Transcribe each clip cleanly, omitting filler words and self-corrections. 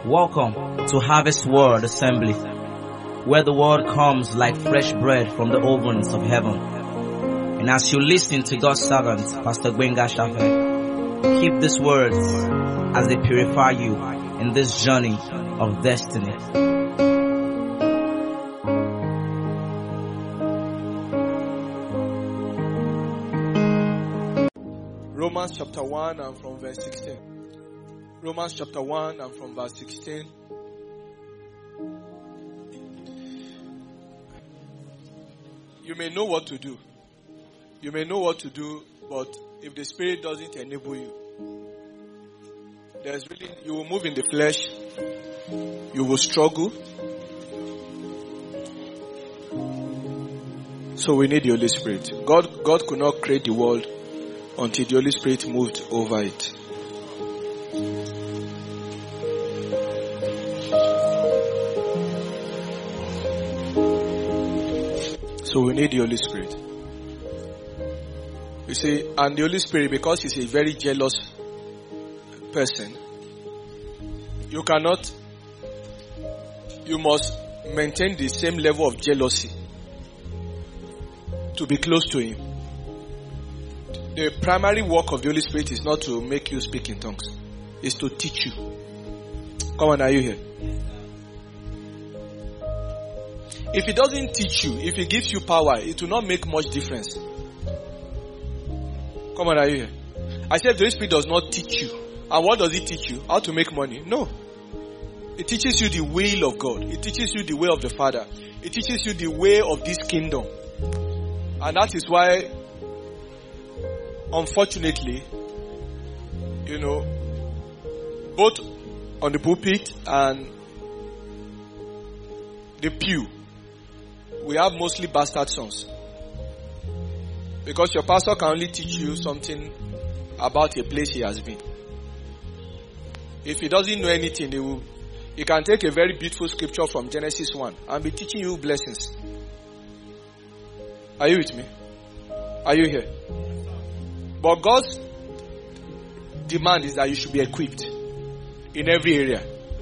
Welcome to Harvest Word Assembly, where the word comes like fresh bread from the ovens of heaven. And as you listen to God's servant, Pastor Gbenga Shafe, keep these words as they purify you in this journey of destiny. Romans chapter 1 and from verse 16. Romans chapter 1 and from verse 16. You may know what to do. You may know what to do, but if the Spirit doesn't enable you, you will move in the flesh. You will struggle. So we need the Holy Spirit. God could not create the world until the Holy Spirit moved over it. So we need the Holy Spirit. You see, and the Holy Spirit, because He's a very jealous person, you must maintain the same level of jealousy to be close to Him. The primary work of the Holy Spirit is not to make you speak in tongues. It's to teach you. Come on, are you here? If He doesn't teach you, if He gives you power, it will not make much difference. Come on, are you here? I said the Holy Spirit does not teach you. And what does He teach you? How to make money? No. It teaches you the will of God. It teaches you the way of the Father. It teaches you the way of this kingdom. And that is why, unfortunately, both on the pulpit and the pew, we have mostly bastard sons. Because your pastor can only teach you something about a place he has been. If he doesn't know anything, he can take a very beautiful scripture from Genesis 1 and be teaching you blessings. Are you with me? Are you here? But God's demand is that you should be equipped in every area.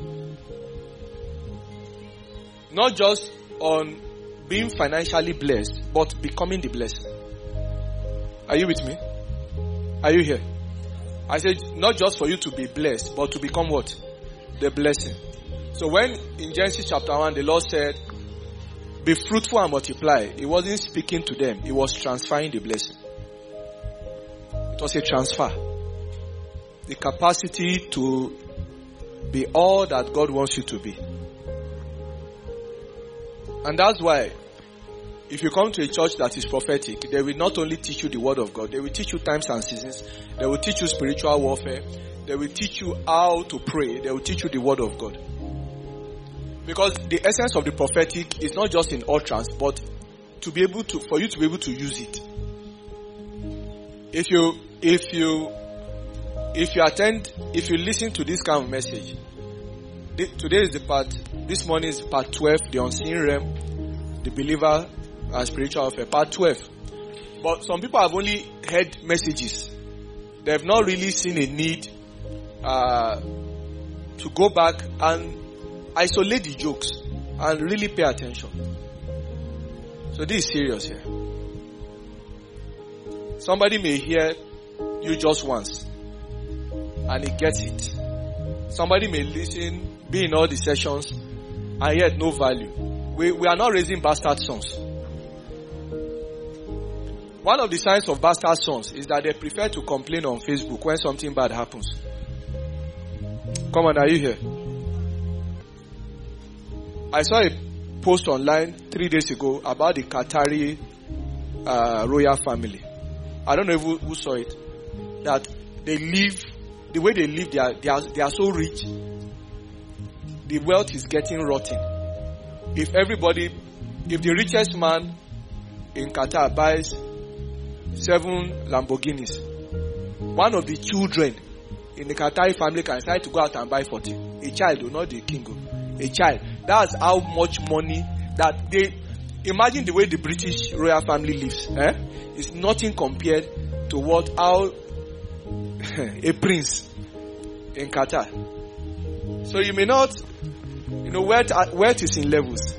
Not just on being financially blessed, but becoming the blessing. Are you with me? Are you here? I said not just for you to be blessed, but to become what? The blessing. So when in Genesis chapter 1 the Lord said, be fruitful and multiply, He wasn't speaking to them. He was transferring the blessing. It was a transfer. The capacity to be all that God wants you to be. And that's why, if you come to a church that is prophetic, they will not only teach you the word of God, they will teach you times and seasons, they will teach you spiritual warfare, they will teach you how to pray, they will teach you the word of God. Because the essence of the prophetic is not just in utterance, but for you to be able to use it. If you listen to this kind of message, this morning is part 12, the unseen realm, the believer and spiritual warfare, part 12. But some people have only heard messages. They have not really seen a need to go back and isolate the jokes and really pay attention. So this is serious here. Somebody may hear you just once and he gets it. Somebody may listen, be in all the sessions, and yet no value. We are not raising bastard sons. One of the signs of bastard sons is that they prefer to complain on Facebook when something bad happens. Come on, are you here? I saw a post online 3 days ago about the Qatari royal family. I don't know who saw it. That they live, the way they live, they are so rich. The wealth is getting rotten. If the richest man in Qatar buys 7 Lamborghinis, one of the children in the Qatari family can decide to go out and buy 40. A child, not the king. A child. That's how much money that they... Imagine the way the British royal family lives. It's nothing compared to how a prince in Qatar. So you may not, wealth is in levels.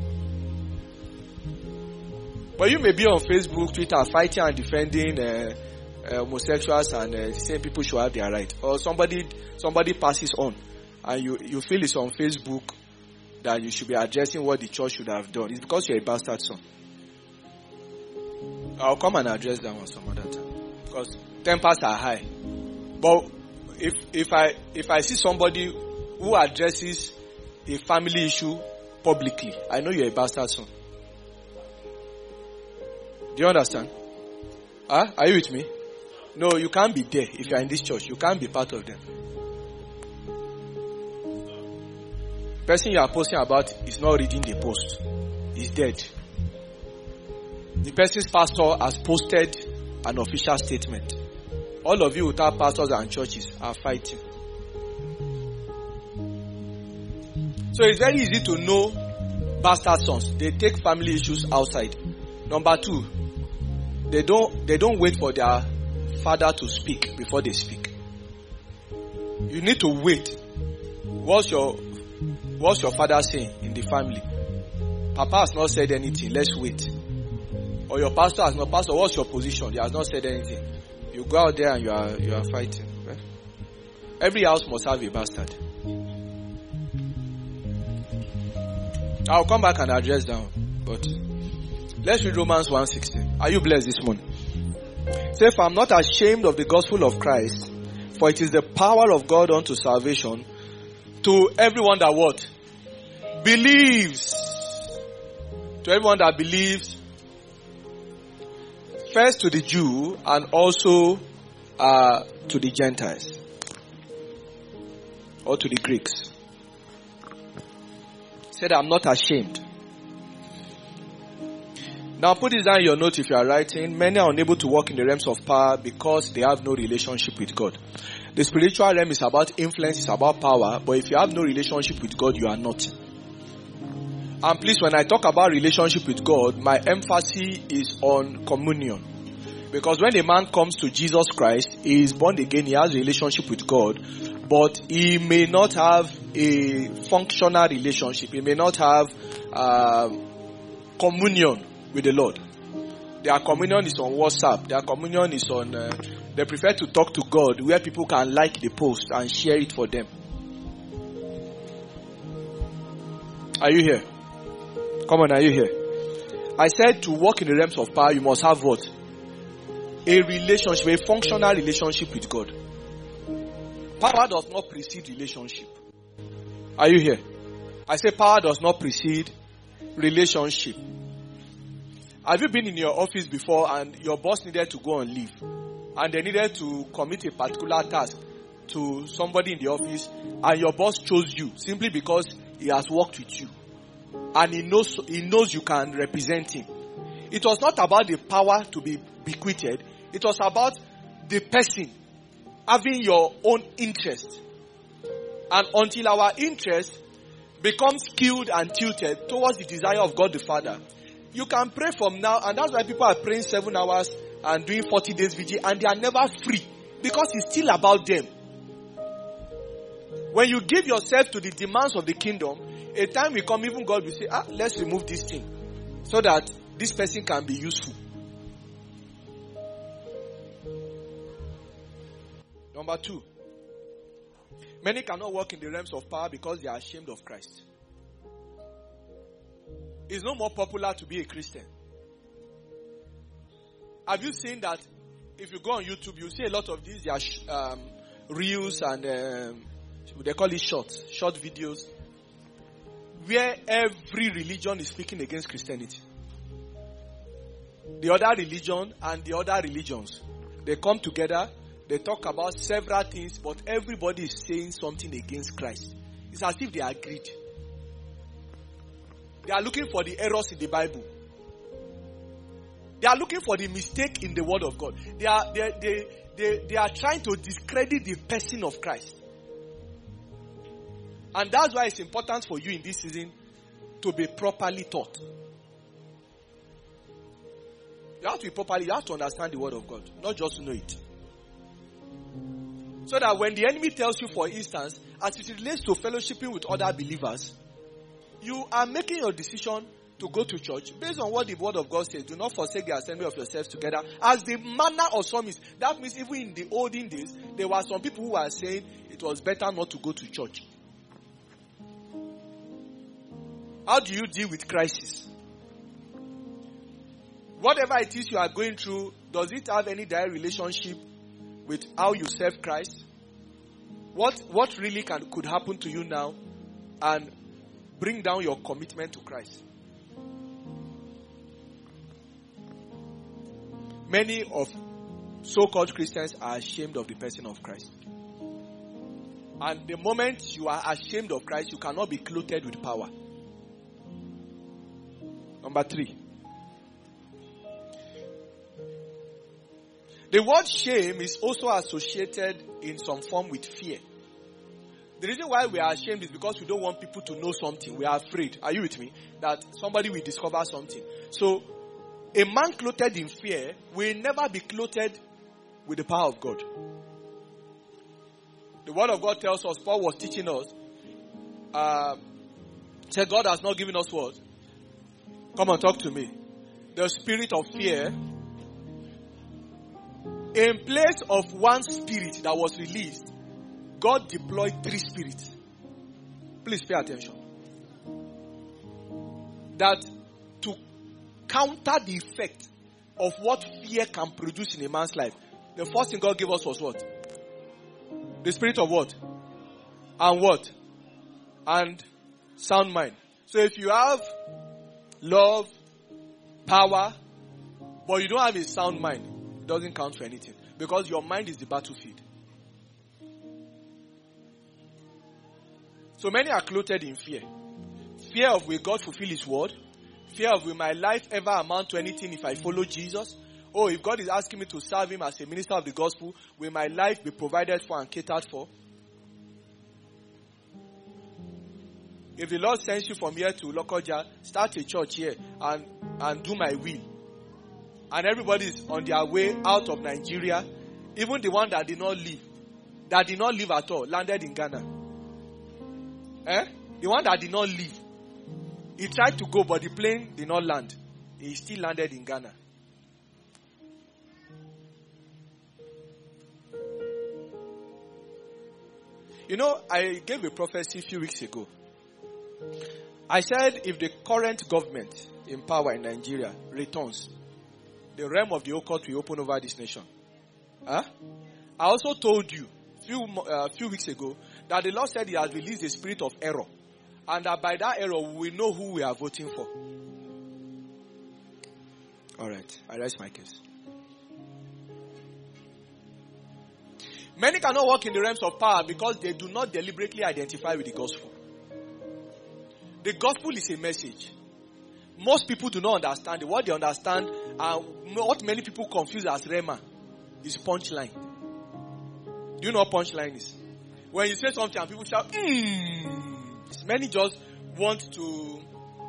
But you may be on Facebook, Twitter, fighting and defending homosexuals and saying people should have their right. Or somebody passes on and you feel it's on Facebook that you should be addressing what the church should have done. It's because you're a bastard son. I'll come and address that one some other time. Because tempers are high. But if I see somebody who addresses a family issue publicly, I know you're a bastard son. Do you understand? Are you with me? No, you can't be there if you're in this church. You can't be part of them. The person you are posting about is not reading the post. He's dead. The person's pastor has posted an official statement. All of you without pastors and churches are fighting. So it's very easy to know bastard sons. They take family issues outside. Number 2, they don't wait for their father to speak before they speak. You need to wait. What's your father saying in the family? Papa has not said anything. Let's wait. Or your pastor has not. Pastor, what's your position? He has not said anything. You go out there and you are fighting. Right? Every house must have a bastard. I'll come back and address that one. But let's read Romans 1:16. Are you blessed this morning? Say, for I'm not ashamed of the gospel of Christ, for it is the power of God unto salvation to everyone that what? Believes. To everyone that believes. First to the Jew and also to the Gentiles. Or to the Greeks. Said, I'm not ashamed. Now put this down in your note if you are writing. Many are unable to walk in the realms of power because they have no relationship with God. The spiritual realm is about influence, it's about power. But if you have no relationship with God, you are nothing. And please, when I talk about relationship with God, my emphasis is on communion. Because when a man comes to Jesus Christ, he is born again, he has a relationship with God. But he may not have a functional relationship. He may not have communion with the Lord. Their communion is on WhatsApp. Their communion is on... they prefer to talk to God where people can like the post and share it for them. Are you here? Come on, are you here? I said to walk in the realms of power, you must have what? A relationship, a functional relationship with God. Power does not precede relationship. Are you here? I say power does not precede relationship. Have you been in your office before and your boss needed to go on leave and they needed to commit a particular task to somebody in the office and your boss chose you simply because he has worked with you and he knows you can represent him? It was not about the power to be bequeathed. It was about the person having your own interest. And until our interest becomes skewed and tilted towards the desire of God the Father, you can pray from now, and that's why people are praying 7 hours and doing 40 days vigil, and they are never free because it's still about them. When you give yourself to the demands of the kingdom, a time will come, even God will say, let's remove this thing so that this person can be useful. Number 2, many cannot walk in the realms of power because they are ashamed of Christ. It's no more popular to be a Christian. Have you seen that if you go on YouTube, you see a lot of these, reels and they call it short videos, where every religion is speaking against Christianity. The other religion and the other religions, they come together, they talk about several things, but everybody is saying something against Christ. It's as if they agreed. They are looking for the errors in the Bible. They are looking for the mistake in the Word of God. They are trying to discredit the person of Christ. And that's why it's important for you in this season to be properly taught. You have to be properly, you have to understand the Word of God, not just to know it. So that when the enemy tells you, for instance, as it relates to fellowshipping with other believers, you are making your decision to go to church based on what the word of God says. Do not forsake the assembly of yourselves together, as the manner of some is. That means even in the olden days, there were some people who were saying it was better not to go to church. How do you deal with crisis? Whatever it is you are going through, does it have any direct relationship with how you serve Christ? What really could happen to you now and bring down your commitment to Christ? Many of so-called Christians are ashamed of the person of Christ. And the moment you are ashamed of Christ, you cannot be clothed with power. Number 3. The word shame is also associated in some form with fear. The reason why we are ashamed is because we don't want people to know something. We are afraid. Are you with me? That somebody will discover something. So, a man clothed in fear will never be clothed with the power of God. The word of God tells us, Paul was teaching us, said God has not given us what? Come on, talk to me. The spirit of fear. In place of one spirit that was released, God deployed 3 spirits. Please pay attention. That to counter the effect of what fear can produce in a man's life, the first thing God gave us was what? The spirit of what? And what? And sound mind. So if you have love, power, but you don't have a sound mind, it doesn't count for anything. Because your mind is the battlefield. So many are clothed in fear. Fear of will God fulfill His word? Fear of will my life ever amount to anything if I follow Jesus? Oh, if God is asking me to serve Him as a minister of the gospel, will my life be provided for and catered for? If the Lord sends you from here to Lokoja, start a church here and do my will. And everybody is on their way out of Nigeria. Even the one that did not leave at all, landed in Ghana. The one that did not leave, he tried to go, but the plane did not land. He still landed in Ghana. You know, I gave a prophecy a few weeks ago. I said if the current government in power in Nigeria returns, the realm of the occult will open over this nation. I also told you a few weeks ago that the Lord said He has released a spirit of error. And that by that error, we will know who we are voting for. Alright, I rest my case. Many cannot walk in the realms of power because they do not deliberately identify with the gospel. The gospel is a message. Most people do not understand it. What they understand and what many people confuse as rhema is punchline. Do you know what punchline is? When you say something and people shout, many just want to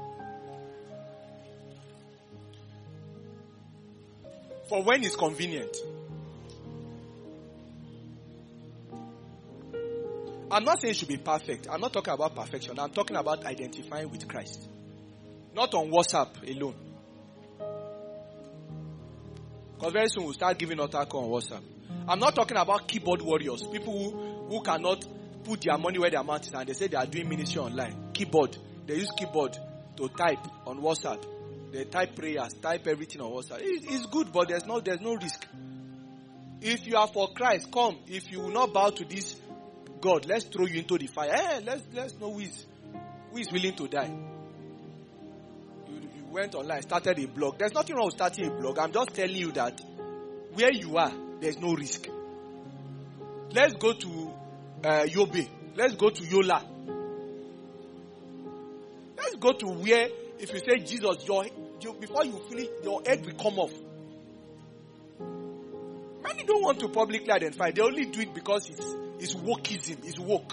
for when it's convenient. I'm not saying it should be perfect. I'm not talking about perfection. I'm talking about identifying with Christ. Not on WhatsApp alone. Because very soon we'll start giving altar call on WhatsApp. I'm not talking about keyboard warriors. People who cannot put their money where their mouth is and they say they are doing ministry online. Keyboard. They use keyboard to type on WhatsApp. They type prayers, type everything on WhatsApp. It's good, but there's no risk. If you are for Christ, come. If you will not bow to this God, let's throw you into the fire. Let's know who is willing to die. You went online, started a blog. There's nothing wrong with starting a blog. I'm just telling you that where you are, there's no risk. Let's go to Yobe. Let's go to Yola. Let's go to where, if you say Jesus, before you finish, your head will come off. Many don't want to publicly identify. They only do it because it's wokeism. It's woke.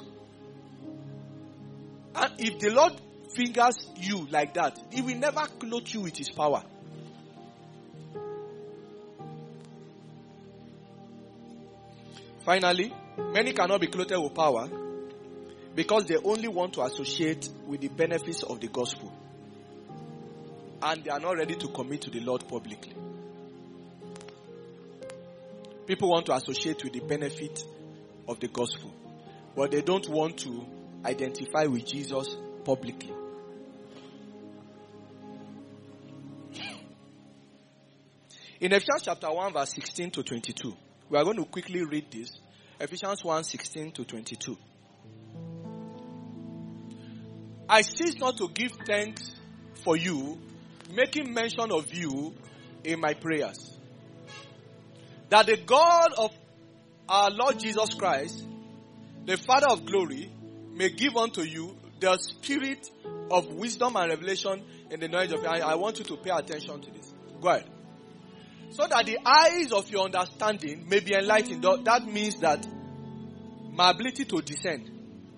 And if the Lord fingers you like that, He will never clothe you with His power. Finally, many cannot be clothed with power Because they only want to associate with the benefits of the gospel. And they are not ready to commit to the Lord publicly. People want to associate with the benefit of the gospel. But they don't want to identify with Jesus publicly. In Ephesians chapter 1 verse 16 to 22. We are going to quickly read this. Ephesians 1, 16 to 22. I cease not to give thanks for you, making mention of you in my prayers, that the God of our Lord Jesus Christ, the Father of glory, may give unto you the spirit of wisdom and revelation in the knowledge of God. I want you to pay attention to this. Go ahead. So that the eyes of your understanding may be enlightened. That means that my ability to discern,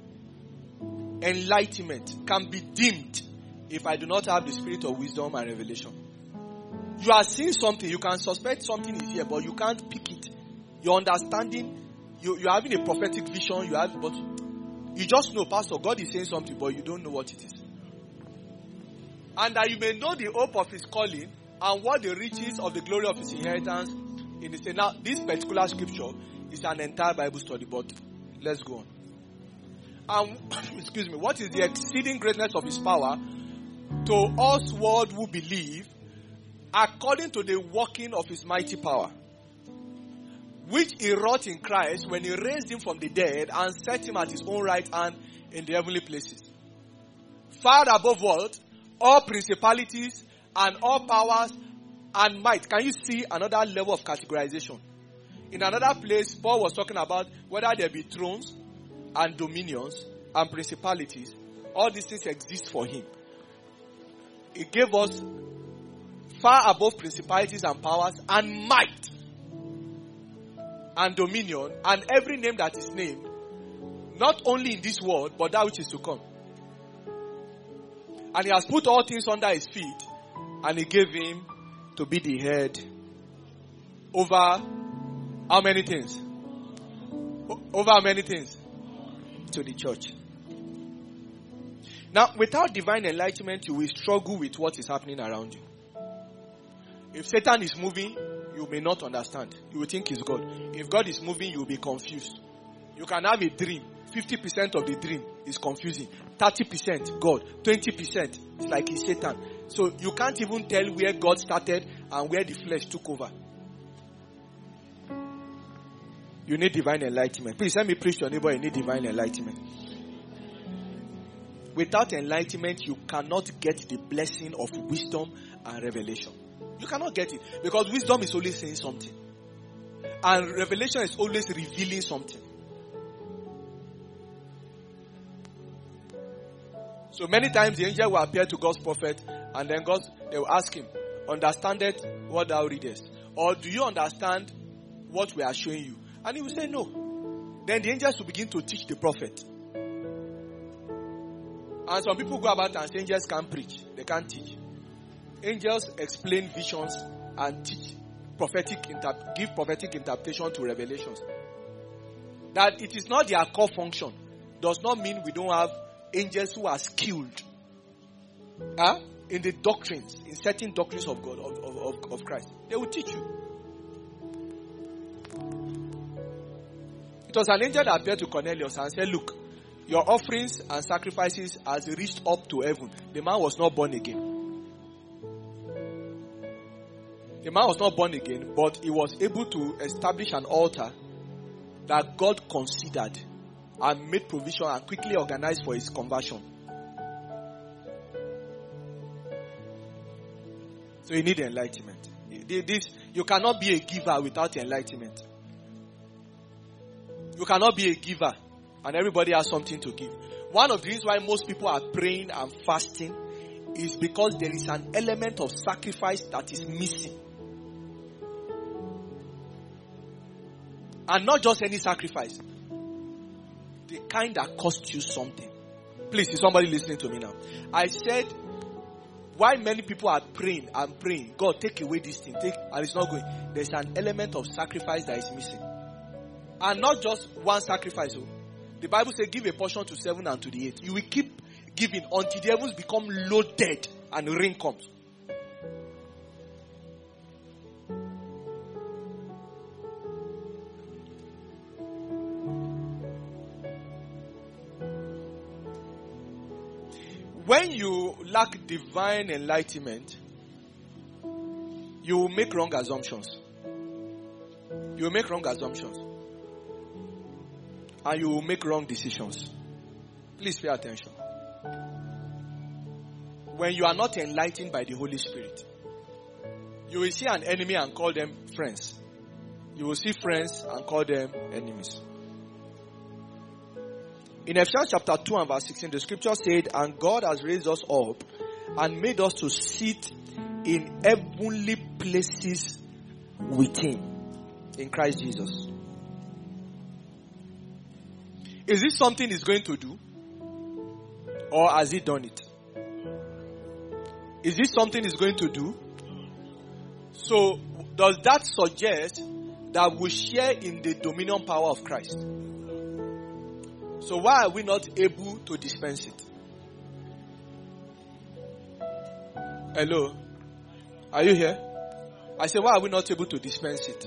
enlightenment, can be dimmed if I do not have the spirit of wisdom and revelation. You are seeing something, you can suspect something is here, but you can't pick it. Your understanding, you're having a prophetic vision, but you just know, Pastor, God is saying something, but you don't know what it is. And that you may know the hope of his calling and what the riches of the glory of his inheritance in the state. Now, this particular scripture is an entire Bible study, but let's go on. Excuse me. What is the exceeding greatness of his power to us world who believe, according to the working of his mighty power, which he wrought in Christ when he raised him from the dead and set him at his own right hand in the heavenly places, far above all principalities and all powers and might. Can you see another level of categorization? In another place, Paul was talking about whether there be thrones and dominions and principalities. All these things exist for him. He gave us far above principalities and powers and might and dominion and every name that is named, not only in this world, but that which is to come. And he has put all things under his feet, and he gave him to be the head over how many things? Over how many things? To the church. Now, without divine enlightenment, you will struggle with what is happening around you. If Satan is moving, you may not understand. You will think it's God. If God is moving, you will be confused. You can have a dream. 50% of the dream is confusing. 30% God. 20% is like it's Satan. So you can't even tell where God started and where the flesh took over. You need divine enlightenment. Please let me preach to your neighbor, you need divine enlightenment. Without enlightenment, you cannot get the blessing of wisdom and revelation. You cannot get it. Because wisdom is always saying something. And revelation is always revealing something. So many times the angel will appear to God's prophet, and then they will ask him, understandest what thou readest? Or do you understand what we are showing you? And he will say no. Then the angels will begin to teach the prophet. And some people go about and say angels can't preach. They can't teach. Angels explain visions and teach give prophetic interpretation to revelations. That it is not their core function does not mean we don't have angels who are skilled in the doctrines, in certain doctrines of God, of Christ. They will teach you. It was an angel that appeared to Cornelius and said, look, your offerings and sacrifices has reached up to heaven. The man was not born again. The man was not born again, but he was able to establish an altar that God considered and made provision and quickly organized for his conversion. So you need enlightenment. You cannot be a giver without enlightenment. You cannot be a giver and everybody has something to give. One of the reasons why most people are praying and fasting is because there is an element of sacrifice that is missing. And not just any sacrifice. The kind that costs you something. Please, is somebody listening to me now? I said, why many people are praying and praying, God, take away this thing, and it's not going. There's an element of sacrifice that is missing. And not just one sacrifice. The Bible says give a portion to 7 and to the 8. You will keep giving until the heavens become loaded and rain comes. When you lack divine enlightenment, you will make wrong assumptions. You will make wrong assumptions. And you will make wrong decisions. Please pay attention. When you are not enlightened by the Holy Spirit, you will see an enemy and call them friends. You will see friends and call them enemies. In Ephesians chapter 2 and verse 16, the scripture said, and God has raised us up and made us to sit in heavenly places with Him in Christ Jesus. Is this something He's going to do? Or has He done it? Is this something He's going to do? So, does that suggest that we share in the dominion power of Christ? So why are we not able to dispense it? Hello? Are you here? I said, why are we not able to dispense it?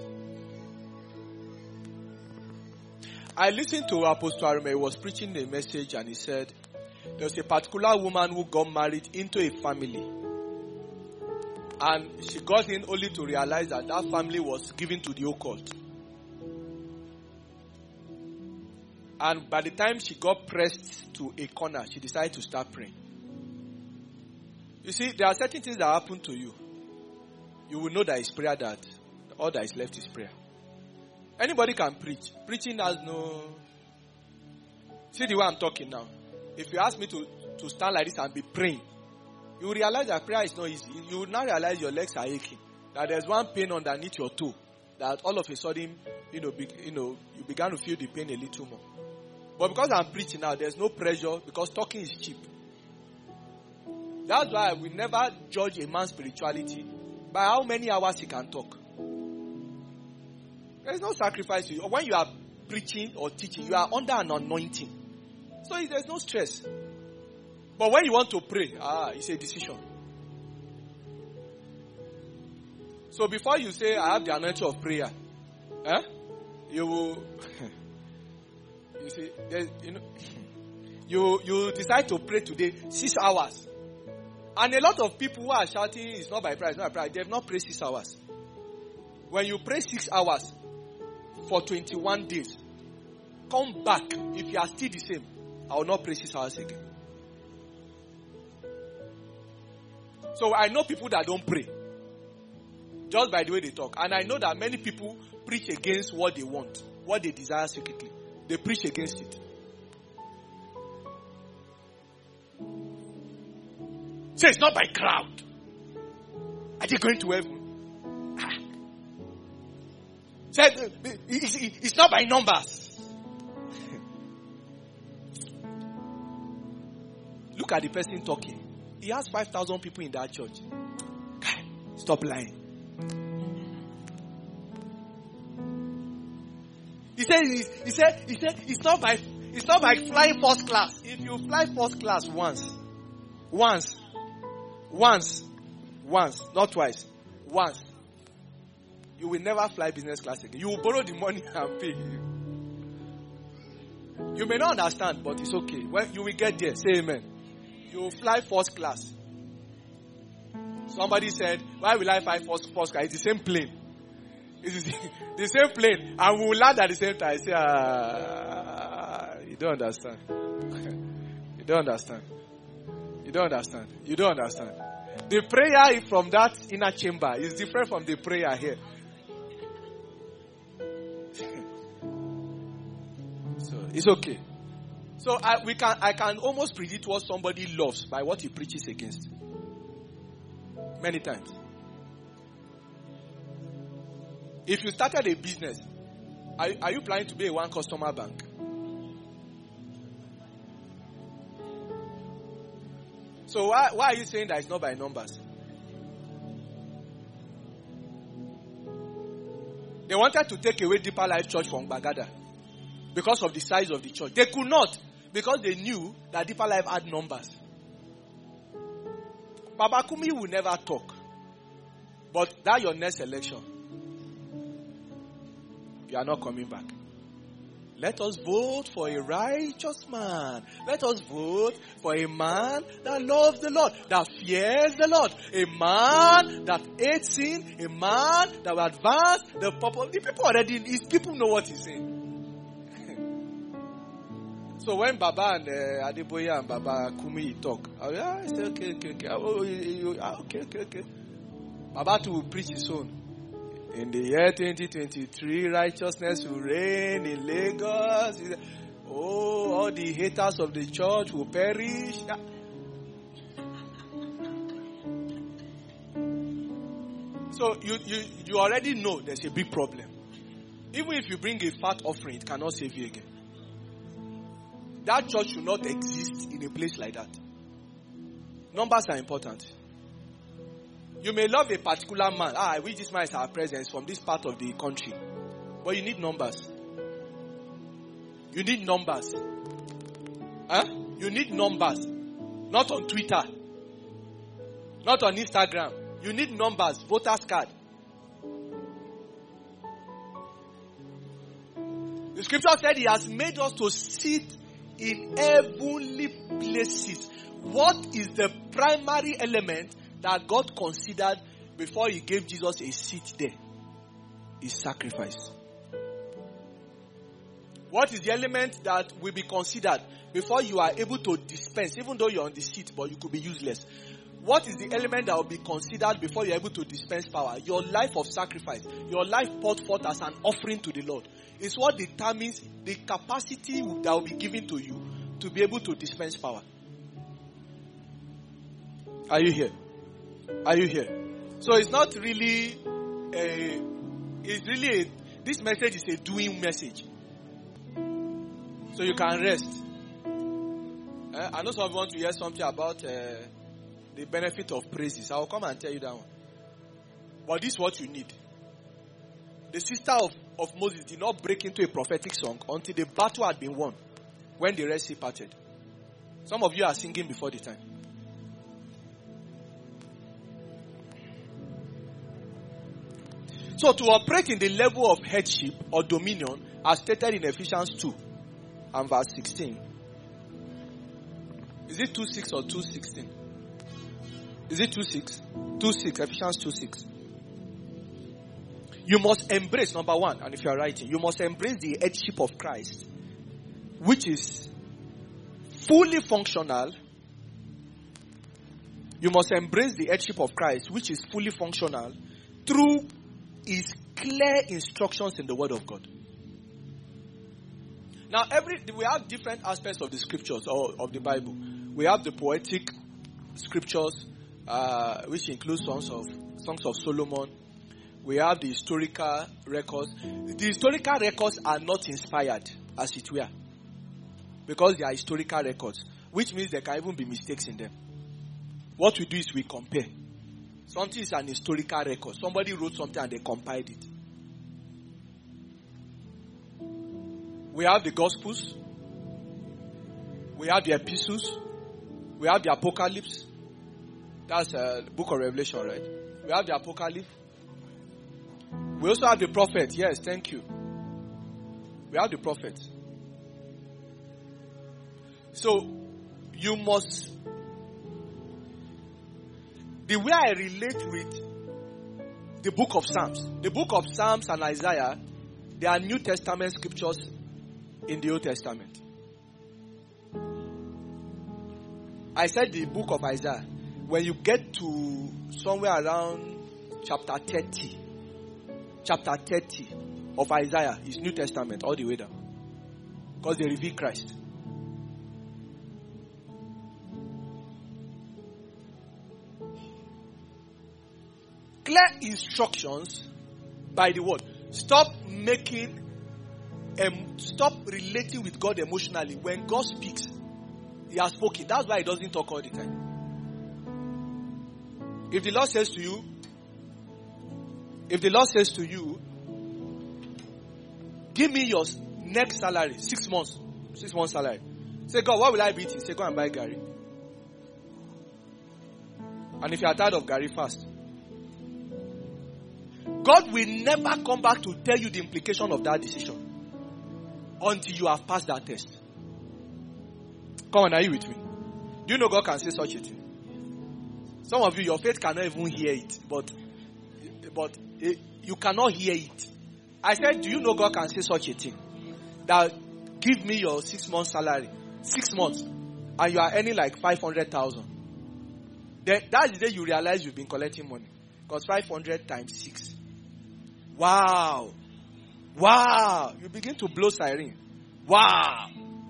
I listened to Apostle Arome. He was preaching a message and he said, there was a particular woman who got married into a family. And she got in only to realize that that family was given to the occult. And by the time she got pressed to a corner, she decided to start praying. You see, there are certain things that happen to you. You will know that it's prayer that all that is left is prayer. Anybody can preach. Preaching has no... See the way I'm talking now. If you ask me to stand like this and be praying, you will realize that prayer is not easy. You will now realize your legs are aching. That there's one pain underneath your toe. That all of a sudden, you began to feel the pain a little more. But because I'm preaching now, there's no pressure because talking is cheap. That's why we never judge a man's spirituality by how many hours he can talk. There's no sacrifice. When you are preaching or teaching, you are under an anointing. So there's no stress. But when you want to pray, it's a decision. So before you say, I have the anointing of prayer, you will... You see, you decide to pray today 6 hours. And a lot of people who are shouting, it's not by prayer, it's not by prayer. They have not prayed 6 hours. When you pray 6 hours for 21 days, come back. If you are still the same, I will not pray 6 hours again. So I know people that don't pray. Just by the way they talk. And I know that many people preach against what they want, what they desire secretly. They preach against it. Say it's not by crowd. Are they going to heaven? Say it's not by numbers. Look at the person talking. He has 5,000 people in that church. Stop lying. He said, it's not by flying first class. If you fly first class once, not twice, once, you will never fly business class again. You will borrow the money and pay. You may not understand, but it's okay. When you will get there, say amen. You will fly first class. Somebody said, why will I fly first class? It's the same plane. It's the same plane, and we will land at the same time. I say, you don't understand. You don't understand. You don't understand. You don't understand. The prayer from that inner chamber is different from the prayer here. So it's okay. So I can almost predict what somebody loves by what he preaches against. Many times. If you started a business, are you planning to be a one customer bank? So why are you saying that it's not by numbers? They wanted to take away Deeper Life Church from Bagada. because of the size of the church. They could not, because they knew that Deeper Life had numbers. Baba Kumi will never talk. But that your next election, you are not coming back. Let us vote for a righteous man. Let us vote for a man that loves the Lord, that fears the Lord. A man that hates sin. A man that will advance the purpose. The people already, his people know what he's saying. So when Baba and Adeboye and Baba Kumi talk, I say, okay. Baba too will preach his own. In the year 2023, righteousness will reign in Lagos. Oh, all the haters of the church will perish. So you already know there's a big problem. Even if you bring a fat offering, it cannot save you again. That church should not exist in a place like that. Numbers are important. You may love a particular man. I wish this man is our presence from this part of the country. But you need numbers. You need numbers. You need numbers. Not on Twitter. Not on Instagram. You need numbers. Voters card. The scripture said he has made us to sit in heavenly places. What is the primary element that God considered before he gave Jesus a seat there? Is sacrifice. What is the element that will be considered before you are able to dispense, even though you're on the seat, but you could be useless? What is the element that will be considered before you're able to dispense power? Your life of sacrifice. Your life poured forth as an offering to the Lord. It's what determines the capacity that will be given to you to be able to dispense power. Are you here? Are you here? So it's not really this message is a doing message. So you can rest. I know some of you want to hear something about the benefit of praises. I will come and tell you that one. But this is what you need. The sister of Moses did not break into a prophetic song until the battle had been won, when the Red Sea parted. Some of you are singing before the time. So to operate in the level of headship or dominion, as stated in Ephesians 2 and verse 16. Is it 2:6 or 2:16? Is it 2:6? 2:6, Ephesians 2:6. You must embrace, number one, and if you are writing, you must embrace the headship of Christ, which is fully functional. You must embrace the headship of Christ, which is fully functional, through his clear instructions in the Word of God. Now, we have different aspects of the scriptures or of the Bible. We have the poetic scriptures, which include songs of Solomon. We have the historical records. The historical records are not inspired, as it were, because they are historical records, which means there can even be mistakes in them. What we do is we compare. Something is an historical record. Somebody wrote something and they compiled it. We have the Gospels. We have the Epistles. We have the Apocalypse. That's the book of Revelation, right? We have the Apocalypse. We also have the Prophet. Yes, thank you. We have the Prophet. So, you must... The way I relate with the book of Psalms. The book of Psalms and Isaiah, they are New Testament scriptures in the Old Testament. I said the book of Isaiah. When you get to somewhere around chapter 30 of Isaiah is New Testament all the way down. Because they reveal Christ. Clear instructions by the word. Stop relating with God emotionally. When God speaks, he has spoken. That's why he doesn't talk all the time. If the Lord says to you, give me your next salary, 6 months. 6 months salary. Say, God, what will I be eating? Say, go and buy Gary. And if you are tired of Gary, fast. God will never come back to tell you the implication of that decision until you have passed that test. Come on, are you with me? Do you know God can say such a thing? Some of you, your faith cannot even hear it, but you cannot hear it. I said, do you know God can say such a thing? That give me your 6 months salary, 6 months, and you are earning like 500,000. That's the day you realize you've been collecting money. Because 500 times 6. Wow. Wow. You begin to blow siren. Wow.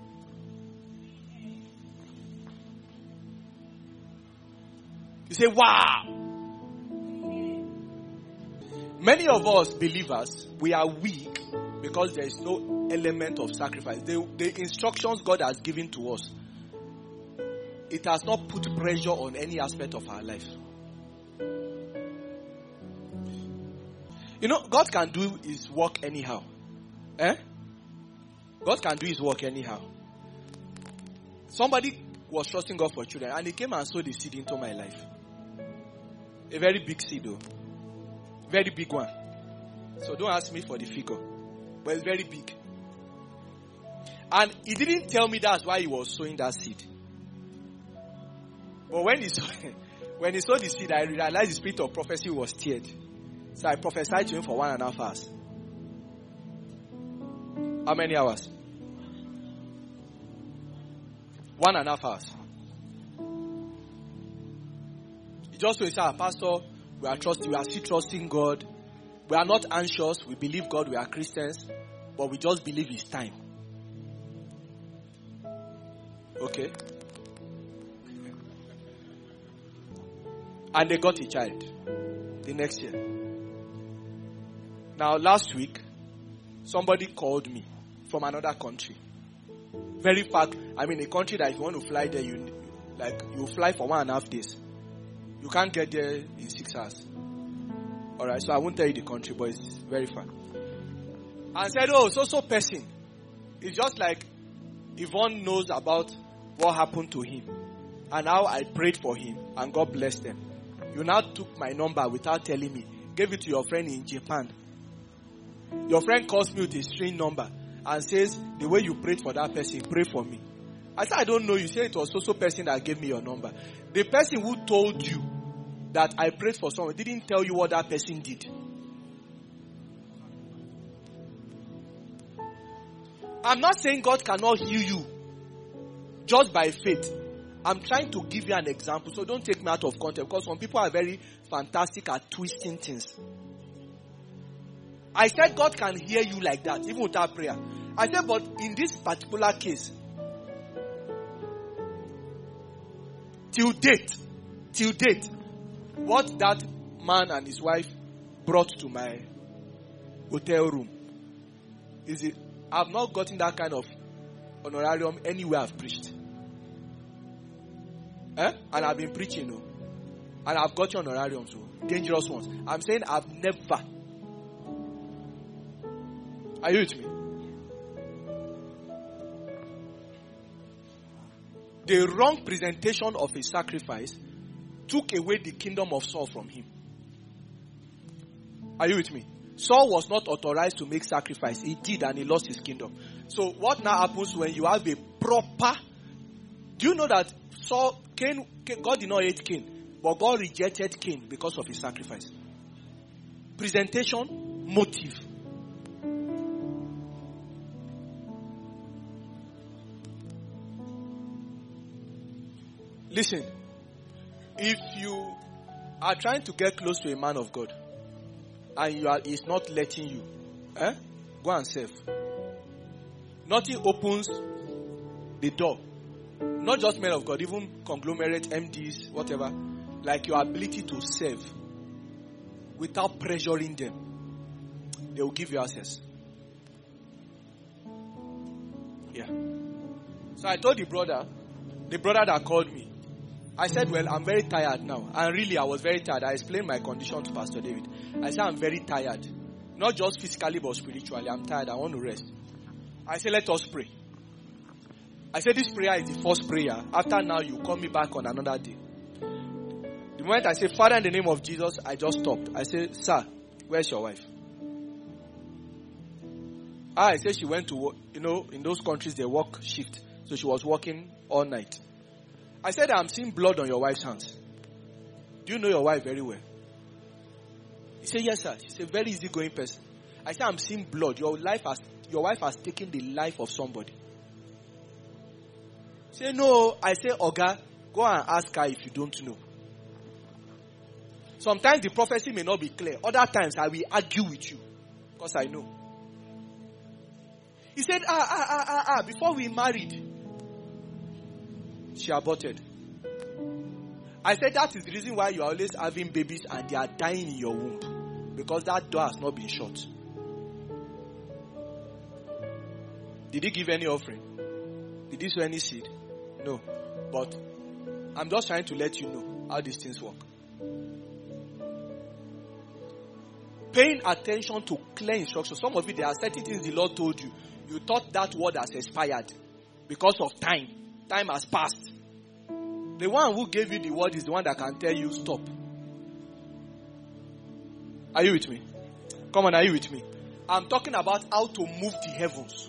You say, wow. Many of us believers, we are weak because there is no element of sacrifice. The instructions God has given to us, it has not put pressure on any aspect of our life. You know, God can do his work anyhow. God can do his work anyhow. Somebody was trusting God for children, and he came and sowed a seed into my life. A very big seed though. Very big one. So don't ask me for the figure. But it's very big. And he didn't tell me that's why he was sowing that seed. But when he sowed the seed, I realized the spirit of prophecy was stirred. So I prophesied to him for 1.5 hours. How many hours? 1.5 hours. He just told me, Pastor, we are still trusting God. We are not anxious. We believe God. We are Christians. But we just believe it's time. Okay. And they got a child the next year. Now, last week, somebody called me from another country. Very far. I mean, a country that if you want to fly there, you fly for 1.5 days. You can't get there in 6 hours. Alright, so I won't tell you the country, but it's very far. And said, oh, so person. It's just like Yvonne knows about what happened to him. And how I prayed for him, and God blessed them. You now took my number without telling me. Gave it to your friend in Japan. Your friend calls me with a strange number and says, the way you prayed for that person, pray for me. I said, I don't know. You said it was so person that gave me your number. The person who told you that I prayed for someone didn't tell you what that person did. I'm not saying God cannot heal you just by faith. I'm trying to give you an example, so don't take me out of context, because some people are very fantastic at twisting things. I said God can hear you like that, even without prayer. I said, but in this particular case, till date, what that man and his wife brought to my hotel room is it. I've not gotten that kind of honorarium anywhere I've preached. And I've been preaching, and I've got honorariums, dangerous ones. I'm saying I've never. Are you with me? The wrong presentation of a sacrifice took away the kingdom of Saul from him. Are you with me? Saul was not authorized to make sacrifice. He did, and he lost his kingdom. So what now happens when you have a proper... Do you know that Cain, God did not hate Cain, but God rejected Cain because of his sacrifice? Presentation, motive. Listen, if you are trying to get close to a man of God and he's not letting you, go and serve. Nothing opens the door. Not just men of God, even conglomerate, MDs, whatever, like your ability to serve without pressuring them. They will give you access. Yeah. So I told the brother that called me, I said, well, I'm very tired now. And really, I was very tired. I explained my condition to Pastor David. I said, I'm very tired. Not just physically, but spiritually. I'm tired. I want to rest. I said, let us pray. I said, this prayer is the first prayer. After now, you call me back on another day. The moment I say, Father, in the name of Jesus, I just stopped. I said, sir, where's your wife? I said she went to work. You know, in those countries, they work shift. So she was working all night. I said, I'm seeing blood on your wife's hands. Do you know your wife very well? He said, yes, sir. She's a very easygoing person. I said, I'm seeing blood. Your wife has taken the life of somebody. He said, no. I said, Oga, go and ask her if you don't know. Sometimes the prophecy may not be clear. Other times I will argue with you. Because I know. He said, before we married, she aborted. I said, that is the reason why you are always having babies and they are dying in your womb. Because that door has not been shut. Did he give any offering? Did he sow any seed? No. But I'm just trying to let you know how these things work. Paying attention to clear instructions. Some of you, there are certain things the Lord told you. You thought that word has expired because of time. Time has passed. The one who gave you the word is the one that can tell you stop. Are you with me? Come on, are you with me? I'm talking about how to move the heavens.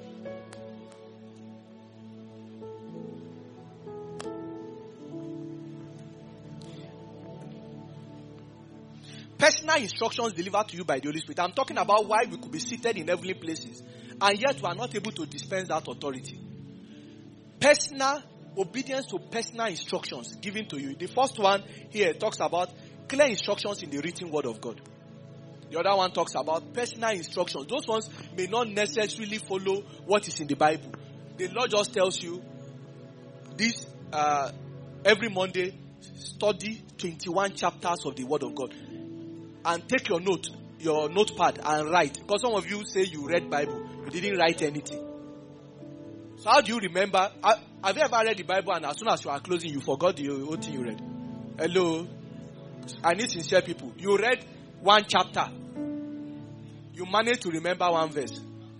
Personal instructions delivered to you by the Holy Spirit. I'm talking about why we could be seated in heavenly places and yet we are not able to dispense that authority. Personal obedience to personal instructions given to you. The first one here talks about clear instructions in the written word of God. The other one talks about personal instructions. Those ones may not necessarily follow what is in the Bible. The Lord just tells you this every Monday, study 21 chapters of the word of God. And take your notepad and write. Because some of you say you read Bible. You didn't write anything. So how do you remember? Have you ever read the Bible and as soon as you are closing, you forgot the whole thing you read? Hello? I need sincere people. You read one chapter. You managed to remember one verse.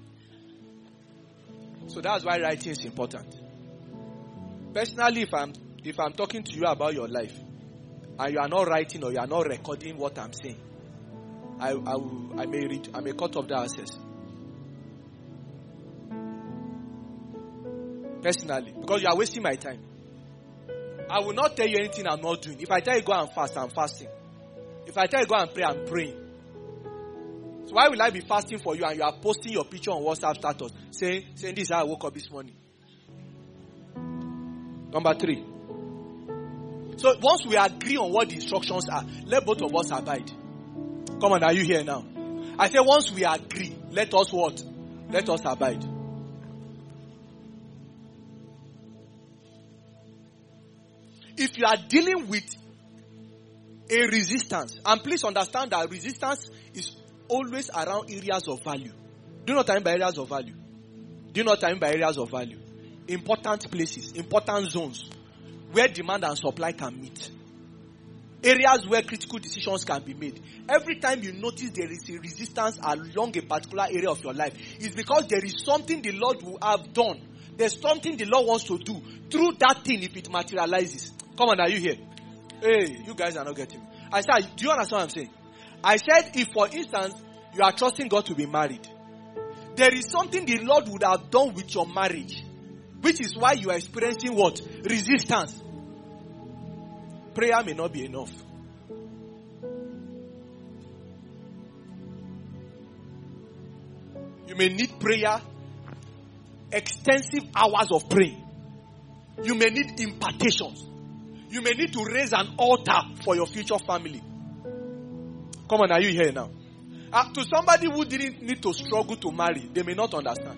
So that's why writing is important. Personally, if I'm talking to you about your life, and you are not writing or you are not recording what I'm saying, I may cut off the access. Personally, because you are wasting my time. I will not tell you anything I'm not doing. If I tell you go and fast, I'm fasting. If I tell you go and pray, I'm praying. So why will I be fasting for you and you are posting your picture on WhatsApp status saying this is how I woke up this morning? Number 3. So once we agree on what the instructions are, let both of us abide. Come on, are you here now? I say once we agree, let us what? Let us abide. If you are dealing with a resistance, and please understand that resistance is always around areas of value. Do you know what I mean by areas of value? Do you know what I mean by areas of value? Important places, important zones where demand and supply can meet. Areas where critical decisions can be made. Every time you notice there is a resistance along a particular area of your life, it's because there is something the Lord will have done. There's something the Lord wants to do through that thing if it materializes. Come on, are you here? Hey, you guys are not getting me. I said, do you understand what I'm saying? I said, if for instance, you are trusting God to be married, there is something the Lord would have done with your marriage, which is why you are experiencing what? Resistance. Prayer may not be enough. You may need prayer, extensive hours of praying. You may need impartations. You may need to raise an altar for your future family. Come on, are you here now? To somebody who didn't need to struggle to marry, they may not understand.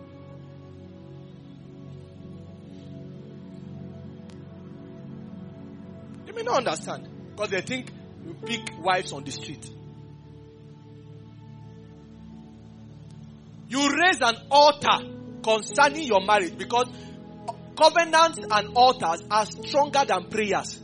They may not understand because they think you pick wives on the street. You raise an altar concerning your marriage because covenants and altars are stronger than prayers.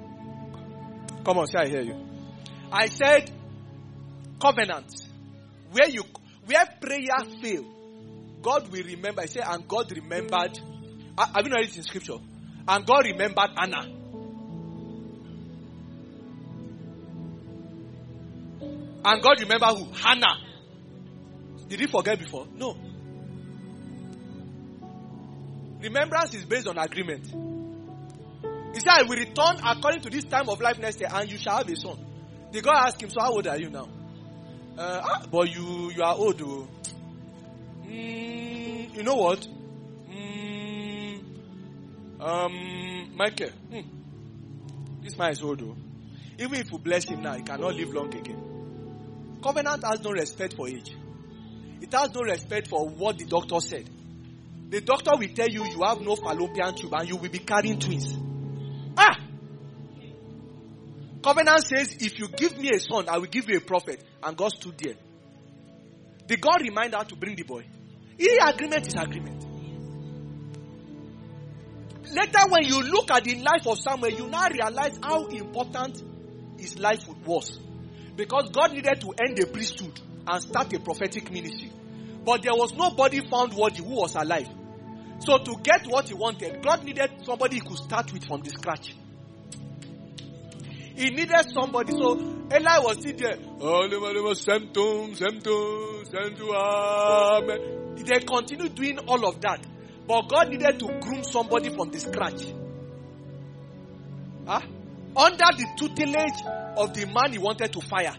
Come on, say I hear you. I said covenants where prayer fail, God will remember. He said, and God remembered. Have you not read it in scripture? And God remembered Anna. And God remember who? Hannah. Did he forget before? No. Remembrance is based on agreement. He said, I will return according to this time of life next year, and you shall have a son. Did God ask him, so how old are you now? But you are old. You know what? Michael. This man is old. Even if you bless him now, he cannot live long again. Covenant has no respect for age. It has no respect for what the doctor said. The doctor will tell you you have no fallopian tube and you will be carrying twins. Covenant says, if you give me a son, I will give you a prophet. And God stood there. Did God remind her to bring the boy? Agreement is agreement. Later when you look at the life of Samuel, you now realize how important his life was. Because God needed to end the priesthood and start a prophetic ministry. But there was nobody found worthy who was alive. So to get what he wanted, God needed somebody he could start with from the scratch. He needed somebody. So Eli was sitting there. They continued doing all of that. But God needed to groom somebody from the scratch. Under the tutelage of the man he wanted to fire.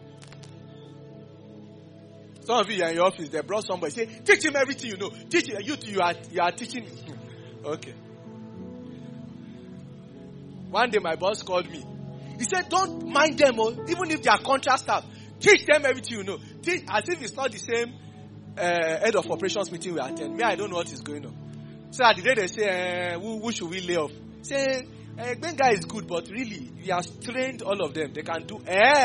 Some of you are in your office, they brought somebody, say, teach him everything you know. Teach him. You are teaching. Okay. One day my boss called me. He said, don't mind them, even if they are contract staff. Teach them everything you know. Teach, as if it's not the same head of operations meeting we attend. Me, I don't know what is going on. So at the day they say, who should we lay off? Say, Benga is good, but really, he has trained all of them. They can do.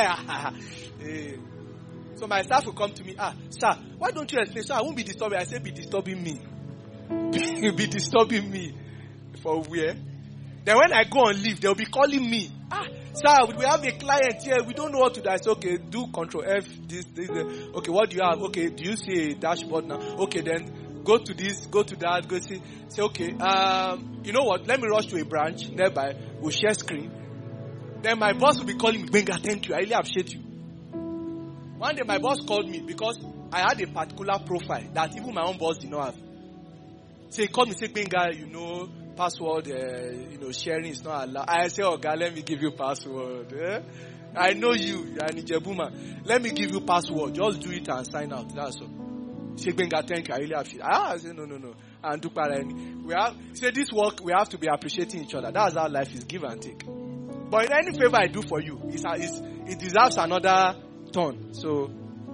So my staff will come to me. Sir, why don't you explain? So I won't be disturbing. I say, be disturbing me. Be disturbing me. For where? Then when I go on leave, they'll be calling me. Sir, we have a client here. We don't know what to do. I say, okay, do Control F. This. Okay, what do you have? Okay, do you see a dashboard now? Okay, then go to this, go to that, go see. Say, okay, you know what? Let me rush to a branch nearby. We'll share screen. Then my boss will be calling me, Benga, thank you. I really appreciate you. One day my boss called me because I had a particular profile that even my own boss did not have. So he called me, say, Benga, password, sharing is not allowed. I say, oh God, let me give you password. I know you are in Ijebuma. Let me give you password. Just do it and sign out. That's all. Say, Benga, thank you. I really appreciate it. I say, no. And do this work, we have to be appreciating each other. That's how life is, give and take. But in any favor I do for you, it deserves another turn. So,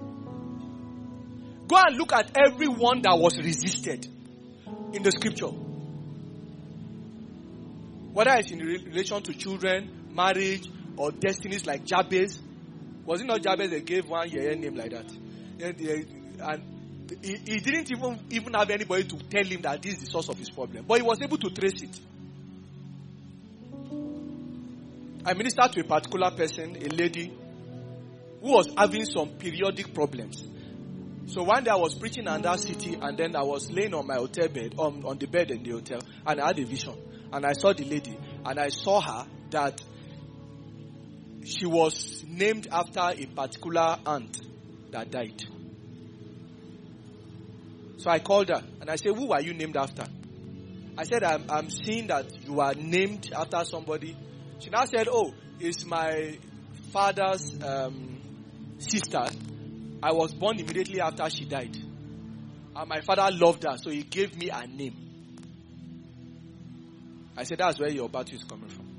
go and look at everyone that was resisted in the scripture. Whether it's in relation to children, marriage, or destinies like Jabez. Was it not Jabez that gave one name like that? And he didn't even have anybody to tell him that this is the source of his problem. But he was able to trace it. I ministered to a particular person, a lady, who was having some periodic problems. So one day I was preaching in that city, and then I was laying on my hotel bed, on the bed in the hotel, and I had a vision. And I saw the lady, and I saw her that she was named after a particular aunt that died. So I called her, and I said, who are you named after? I said, I'm seeing that you are named after somebody. She now said, oh, it's my father's sister. I was born immediately after she died. And my father loved her, so he gave me a name. I said, that's where your battle is coming from.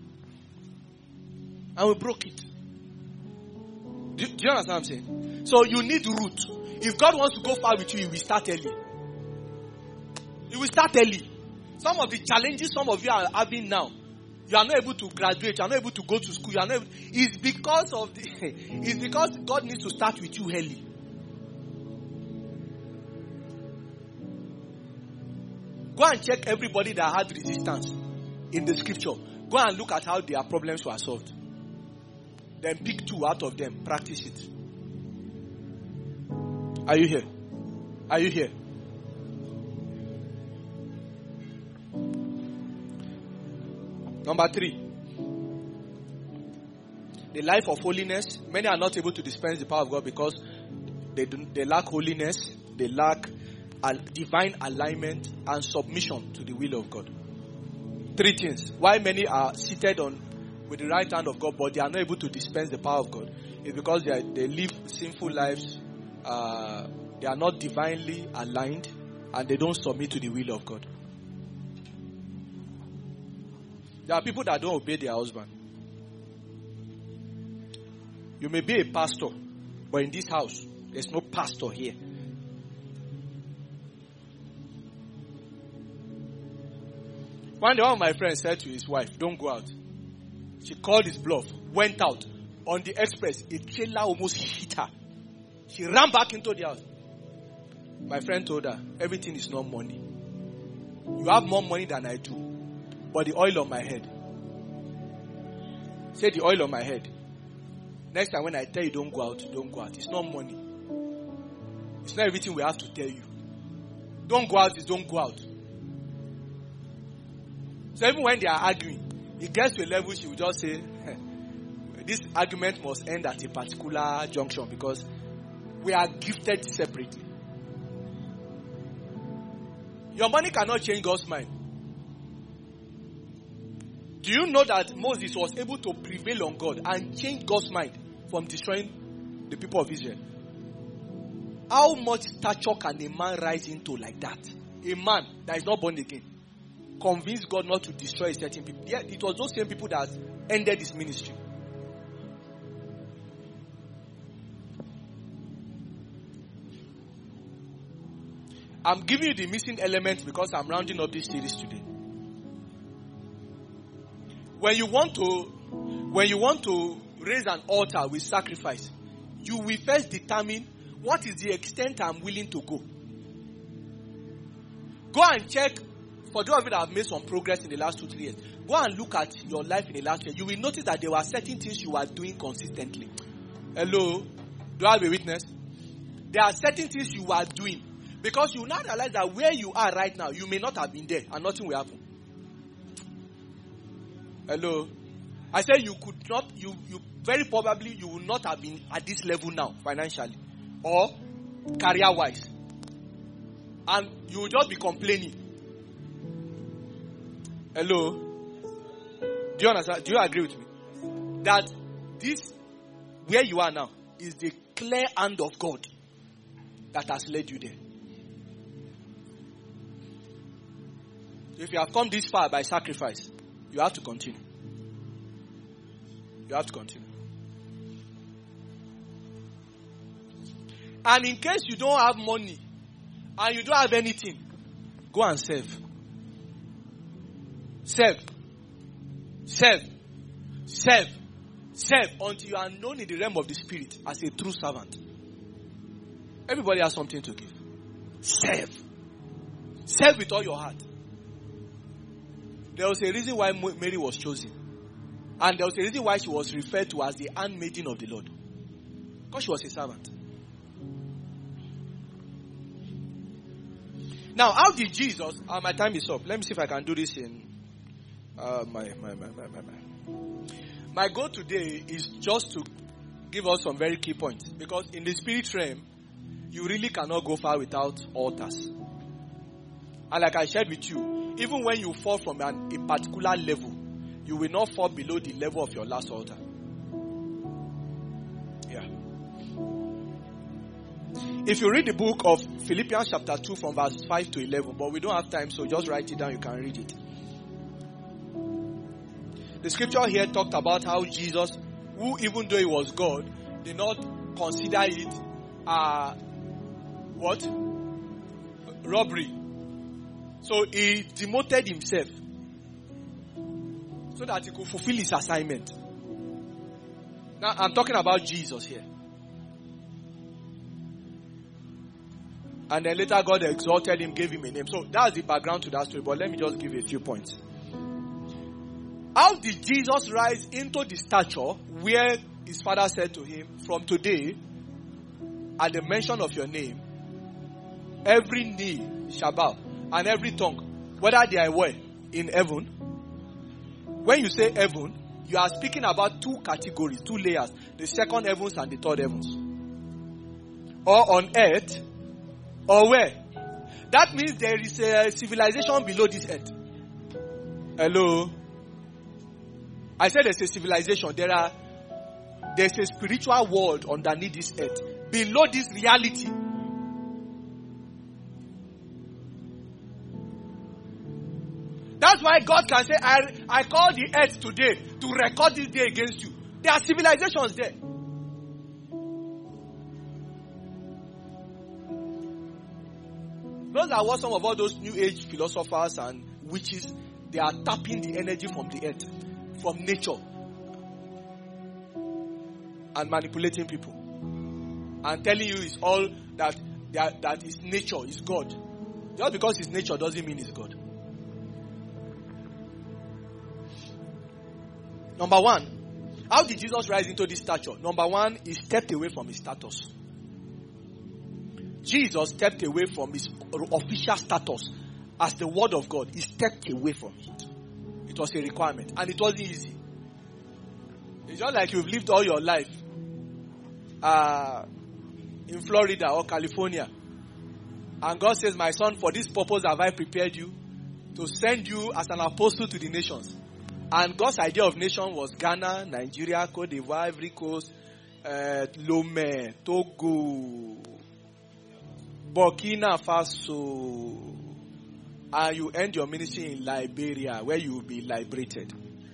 And we broke it. Do you understand what I'm saying? So you need root. If God wants to go far with you, he will start early. He will start early. Some of the challenges some of you are having now, you are not able to graduate, you are not able to go to school, you are not able, it's because God needs to start with you early. Go and check everybody that had resistance in the scripture. Go and look at how their problems were solved. Then pick 2 out of them, practice it. Are you here? Are you here? Number 3. The life of holiness. Many are not able to dispense the power of God because they lack holiness, they lack divine alignment and submission to the will of God. 3 things. Why many are seated with the right hand of God, but they are not able to dispense the power of God, is because they live sinful lives. They are not divinely aligned, and they don't submit to the will of God. There are people that don't obey their husband. You may be a pastor, but in this house, there's no pastor here. One day, one of my friends said to his wife, "Don't go out." She called his bluff, went out. On the express, a trailer almost hit her. She ran back into the house. My friend told her, "Everything is not money. You have more money than I do, but the oil on my head." Say, the oil on my head. Next time when I tell you don't go out, don't go out. It's not money. It's not everything we have to tell you. Don't go out is don't go out. So even when they are arguing, it gets to a level she will just say, this argument must end at a particular junction because we are gifted separately. Your money cannot change God's mind. Do you know that Moses was able to prevail on God and change God's mind from destroying the people of Israel? How much stature can a man rise into like that? A man that is not born again. Convince God not to destroy certain people. Yeah, it was those same people that ended his ministry. I'm giving you the missing element because I'm rounding up this series today. When you want to raise an altar with sacrifice, you will first determine what is the extent I'm willing to go. Go and check. For those of you that have made some progress in the last 2-3 years, go and look at your life in the last year. You will notice that there were certain things you are doing consistently. Hello? Do I have a witness? There are certain things you are doing. Because you will not realize that where you are right now, you may not have been there and nothing will happen. Hello? I said you could not, you very probably you will not have been at this level now financially or career-wise. And you will just be complaining. Hello? Do you understand? Do you agree with me? That this, where you are now, is the clear hand of God that has led you there. If you have come this far by sacrifice, you have to continue. You have to continue. And in case you don't have money and you don't have anything, go and serve. Serve. Serve. Serve. Serve until you are known in the realm of the spirit as a true servant. Everybody has something to give. Serve. Serve with all your heart. There was a reason why Mary was chosen. And there was a reason why she was referred to as the handmaiden of the Lord. Because she was a servant. Now, how did Jesus... my time is up. Let me see if I can do this in... My goal today is just to give us some very key points. Because in the spirit realm, you really cannot go far without altars. And like I shared with you, even when you fall from a particular level, you will not fall below the level of your last altar. Yeah. If you read the book of Philippians chapter 2 from verse 5 to 11, but we don't have time, so just write it down, you can read it. The scripture here talked about how Jesus, who even though he was God, did not consider it robbery. So he demoted himself so that he could fulfill his assignment. Now I'm talking about Jesus here. And then later God exalted him, gave him a name. So that's the background to that story. But let me just give you a few points. How did Jesus rise into the stature where his father said to him, from today, at the mention of your name, every knee shall bow and every tongue, whether they are where? In heaven. When you say heaven, you are speaking about two categories, two layers. The second heavens and the third heavens. Or on earth, or where? That means there is a civilization below this earth. Hello? I said there's a civilization. There's a spiritual world underneath this earth. Below this reality. That's why God can say, I call the earth today to record this day against you. There are civilizations there. Those are what some of all those new age philosophers and witches, they are tapping the energy from the earth, from nature, and manipulating people. And telling you it's all that is nature, is God. Just because it's nature doesn't mean it's God. Number one, how did Jesus rise into this stature? Number one, he stepped away from his status. Jesus stepped away from his official status as the word of God. He stepped away from it. It was a requirement. And it wasn't easy. It's not like you've lived all your life in Florida or California. And God says, my son, for this purpose have I prepared you to send you as an apostle to the nations. And God's idea of nation was Ghana, Nigeria, Cote d'Ivoire, Ivory Coast, Lomé, Togo, Burkina Faso. And you end your ministry in Liberia, where you will be liberated.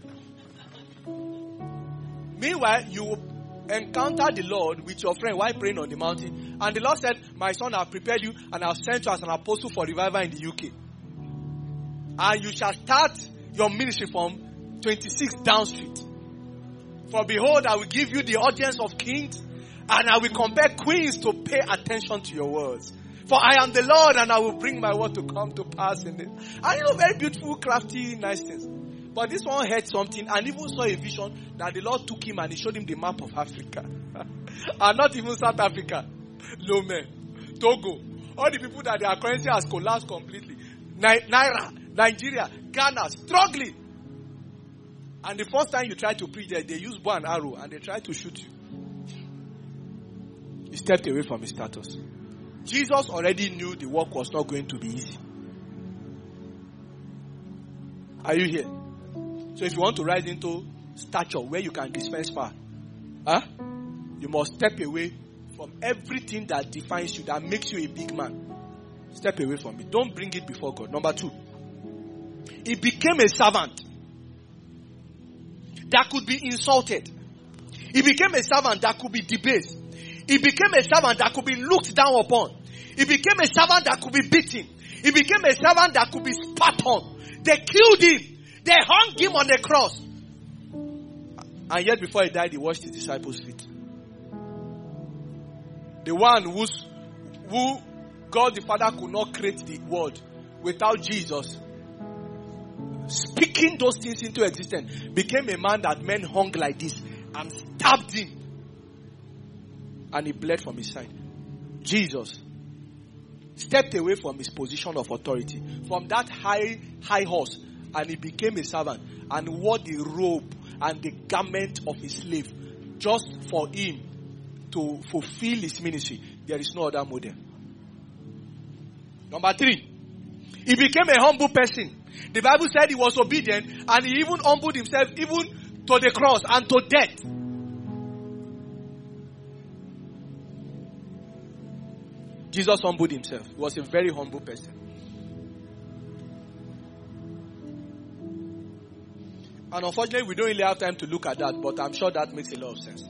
Meanwhile, you encounter the Lord with your friend while praying on the mountain. And the Lord said, my son, I have prepared you and I have sent you as an apostle for revival in the UK. And you shall start your ministry from 26 down street. For behold, I will give you the audience of kings, and I will compel queens to pay attention to your words. For I am the Lord, and I will bring my word to come to pass in it. And very beautiful, crafty, nice things. But this one heard something and even saw a vision that the Lord took him and he showed him the map of Africa. And not even South Africa. Lomé, Togo. All the people that their currency has collapsed completely. Naira, Nigeria, Ghana, struggling. And the first time you try to preach there, they use bow and arrow and they try to shoot you. He stepped away from his status. Jesus already knew the work was not going to be easy. Are you here? So if you want to rise into stature where you can dispense power, you must step away from everything that defines you, that makes you a big man. Step away from it. Don't bring it before God. Number two, he became a servant that could be insulted. He became a servant that could be debased. He became a servant that could be looked down upon. He became a servant that could be beaten. He became a servant that could be spat on. They killed him. They hung him on the cross. And yet before he died, he washed his disciples' feet. The one who God the Father could not create the world without Jesus speaking those things into existence, became a man that men hung like this and stabbed him. And he bled from his side. Jesus stepped away from his position of authority, from that high horse, and he became a servant and wore the robe and the garment of a slave just for him to fulfill his ministry. There is no other model. Number three, he became a humble person. The Bible said he was obedient and he even humbled himself even to the cross and to death. Jesus humbled himself. He was a very humble person. And unfortunately, we don't really have time to look at that, but I'm sure that makes a lot of sense.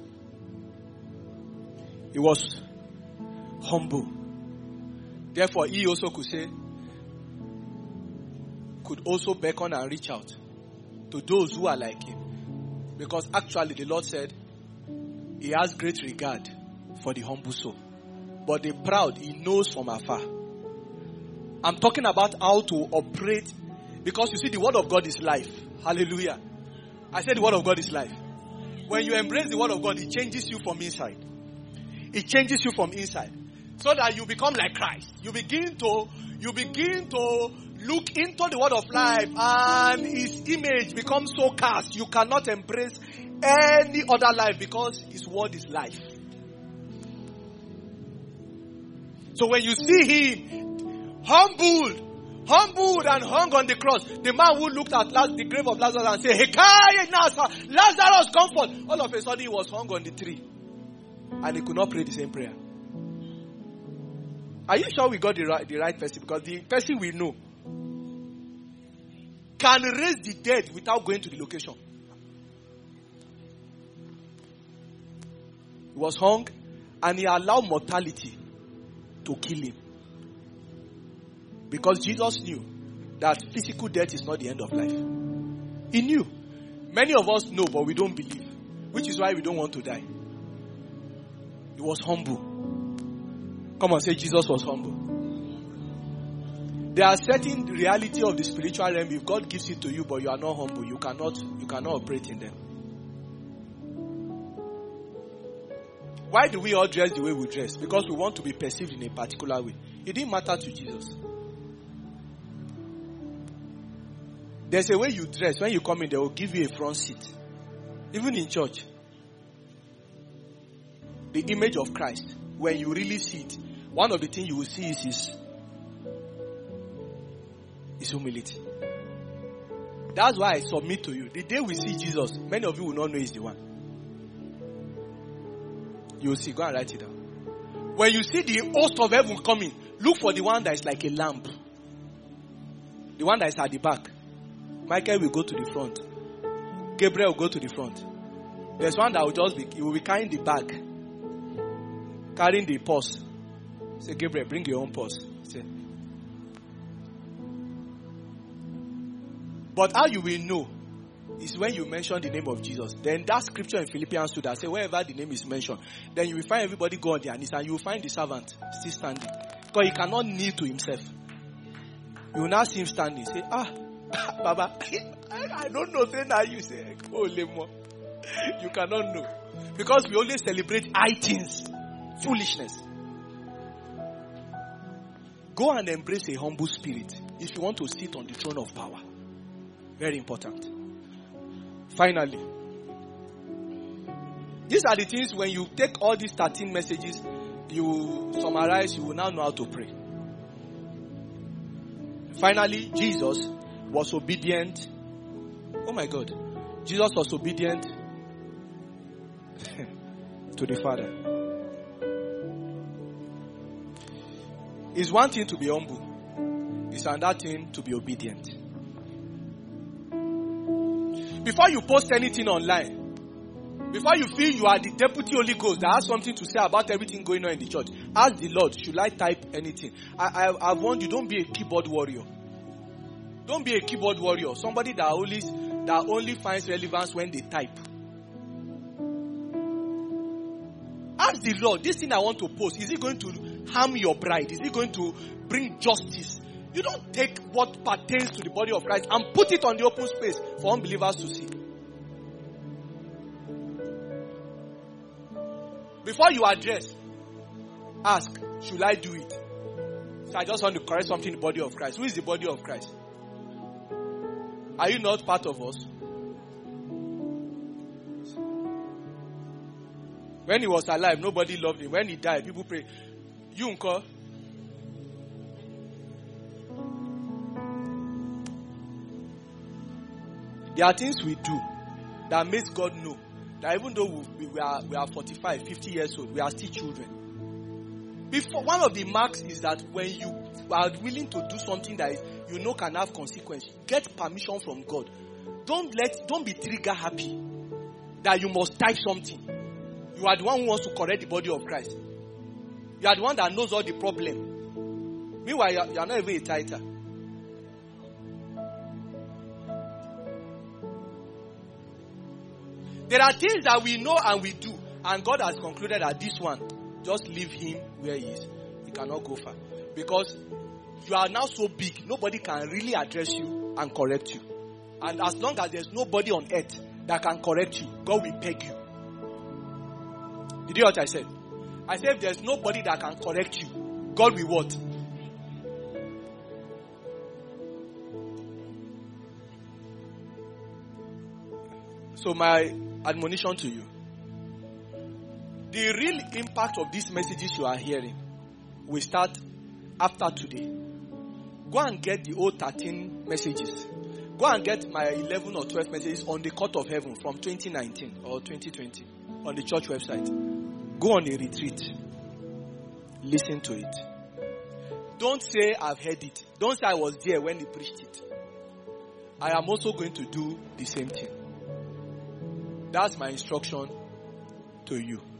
He was humble. Therefore, he also could also beckon and reach out to those who are like him. Because actually, the Lord said, he has great regard for the humble soul. But the proud, he knows from afar. I'm talking about how to operate. Because you see, the word of God is life. Hallelujah. I said the word of God is life. When you embrace the word of God, it changes you from inside. It changes you from inside. So that you become like Christ. You begin to look into the word of life, and his image becomes so cast. You cannot embrace any other life because his word is life. So when you see him humbled and hung on the cross, the man who looked at the grave of Lazarus and said, "Hey, Lazarus, come forth." All of a sudden he was hung on the tree. And he could not pray the same prayer. Are you sure we got the right person? Because the person we know can raise the dead without going to the location. He was hung and he allowed mortality to kill him. Because Jesus knew that physical death is not the end of life. He knew. Many of us know, but we don't believe. Which is why we don't want to die. He was humble. Come on, say Jesus was humble. There are certain reality of the spiritual realm. If God gives it to you, but you are not humble, you cannot operate in them. Why do we all dress the way we dress? Because we want to be perceived in a particular way. It didn't matter to Jesus. There's a way you dress. When you come in, they will give you a front seat. Even in church. The image of Christ, when you really see it, one of the things you will see is his humility. That's why I submit to you. The day we see Jesus, many of you will not know he's the one. You will see. Go and write it down. When you see the host of heaven coming, look for the one that is like a lamp. The one that is at the back. Michael will go to the front. Gabriel will go to the front. There's one that will be carrying the bag. Carrying the purse. Say, Gabriel, bring your own purse. Say. But how you will know is when you mention the name of Jesus. Then that scripture in Philippians 2 that say wherever the name is mentioned, then you will find everybody go on their knees and you will find the servant still standing. Because he cannot kneel to himself. You will now see him standing. Say, Baba, I don't know. Say now you say, oh, Lemo. You cannot know. Because we only celebrate high things. Foolishness. Go and embrace a humble spirit if you want to sit on the throne of power. Very important. Finally, these are the things when you take all these 13 messages, you summarize, you will now know how to pray. Finally, Jesus was obedient. Oh my God. Jesus was obedient to the Father. It's one thing to be humble. It's another thing to be obedient. Before you post anything online, before you feel you are the deputy Holy Ghost that has something to say about everything going on in the church, ask the Lord, should I type anything? I've warned you, don't be a keyboard warrior. Don't be a keyboard warrior. Somebody that only finds relevance when they type. Ask the Lord, this thing I want to post, is it going to harm your bride? Is it going to bring justice? You don't take what pertains to the body of Christ and put it on the open space for unbelievers to see. Before you address, ask, should I do it? So I just want to correct something in the body of Christ. Who is the body of Christ? Are you not part of us? When he was alive, nobody loved him. When he died, people pray, you uncle. There are things we do that makes God know that even though we are 45, 50 years old, we are still children. Before, one of the marks is that when you are willing to do something that you know can have consequence, get permission from God. Don't be trigger happy that you must type something. You are the one who wants to correct the body of Christ. You are the one that knows all the problem. Meanwhile, you are not even a tither. There are things that we know and we do, and God has concluded that this one, just leave him where he is. He cannot go far. Because you are now so big, nobody can really address you and correct you. And as long as there's nobody on earth that can correct you, God will peg you. Did you hear what I said? I say, if there's nobody that can correct you, God will what? So my admonition to you, the real impact of these messages you are hearing will start after today. Go and get the old 13 messages. Go and get my 11 or 12 messages on the court of heaven from 2019 or 2020 on the church website. Go on a retreat. Listen to it. Don't say I've heard it. Don't say I was there when he preached it. I am also going to do the same thing. That's my instruction to you.